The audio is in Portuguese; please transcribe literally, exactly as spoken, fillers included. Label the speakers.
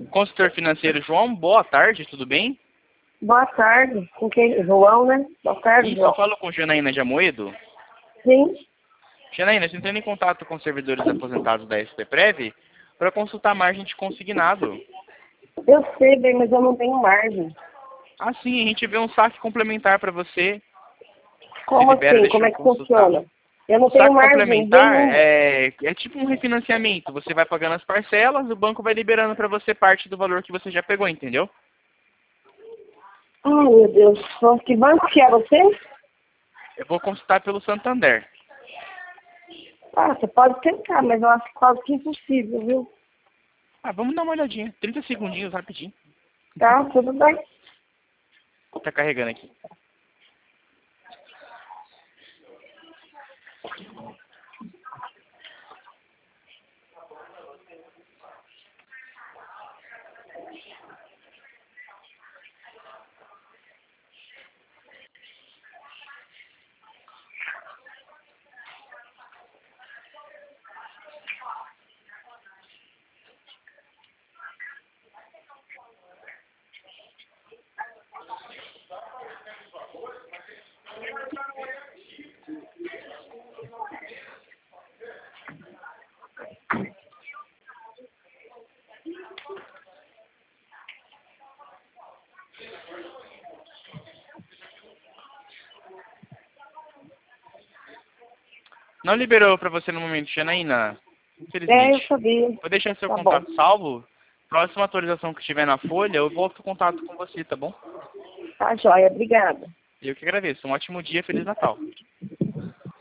Speaker 1: Consultor financeiro João, boa tarde, tudo bem?
Speaker 2: Boa tarde. Com quem? João, né? Boa tarde,
Speaker 1: Isso,
Speaker 2: João.
Speaker 1: eu falo com Janaína de Amoedo.
Speaker 2: Sim.
Speaker 1: Janaína, estou entrando em contato com os servidores aposentados da S P Prev para consultar a margem de consignado.
Speaker 2: Eu sei, bem, mas eu não tenho margem.
Speaker 1: Ah, sim, a gente vê um saque complementar para você.
Speaker 2: Como
Speaker 1: libera,
Speaker 2: assim?
Speaker 1: deixa
Speaker 2: Como
Speaker 1: eu
Speaker 2: é que
Speaker 1: consultar.
Speaker 2: funciona? Eu não
Speaker 1: O
Speaker 2: tenho
Speaker 1: saque
Speaker 2: margem
Speaker 1: complementar
Speaker 2: nenhuma.
Speaker 1: é, é tipo um refinanciamento. Você vai pagando as parcelas, o banco vai liberando para você parte do valor que você já pegou, entendeu?
Speaker 2: Ai, meu Deus. Que banco que é você?
Speaker 1: Eu vou consultar pelo Santander.
Speaker 2: Ah, você pode tentar, mas eu acho quase que impossível, viu?
Speaker 1: Ah, vamos dar uma olhadinha. trinta segundinhos, rapidinho.
Speaker 2: Tá, tudo bem.
Speaker 1: Tá carregando aqui. Não liberou para você no momento, Janaína.
Speaker 2: É, eu
Speaker 1: Infelizmente.
Speaker 2: sabia.
Speaker 1: Vou deixar seu
Speaker 2: Tá
Speaker 1: contato
Speaker 2: bom.
Speaker 1: salvo. Próxima atualização que tiver na folha, eu volto em contato com você, tá bom?
Speaker 2: Tá, joia. Obrigada.
Speaker 1: Eu que agradeço. Um ótimo dia, Feliz Natal.